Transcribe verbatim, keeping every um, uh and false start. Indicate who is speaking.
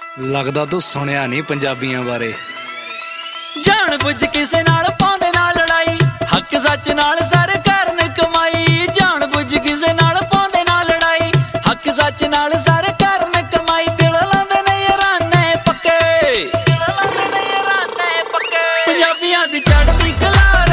Speaker 1: ਲੱਗਦਾ ਤੂੰ ਸੁਣਿਆ ਨਹੀਂ ਪੰਜਾਬੀਆਂ ਬਾਰੇ।
Speaker 2: ਜਾਣ ਬੁੱਝ ਕਿਸੇ ਨਾਲ ਪਾਉਂਦੇ ਨਾ ਲੜਾਈ, ਹੱਕ ਸੱਚ ਨਾਲ ਸਰ ਕਰਨ ਕਮਾਈ। ਜਾਣ ਬੁੱਝ ਕਿਸੇ ਨਾਲ ਪਾਉਂਦੇ ਨਾ ਲੜਾਈ, ਹੱਕ ਸੱਚ ਨਾਲ ਸਰ ਕਰਨ ਕਮਾਈ। ਦਿਲ ਲਾਉਂਦੇ ਨੇ ਯਾਰਾਨੇ ਪੱਕੇ, ਦਿਲ ਲਾਉਂਦੇ ਨੇ ਯਾਰਾਨੇ ਪੱਕੇ। ਪੰਜਾਬੀਆਂ ਦੀ ਚੜ੍ਹਦੀ ਕਲਾ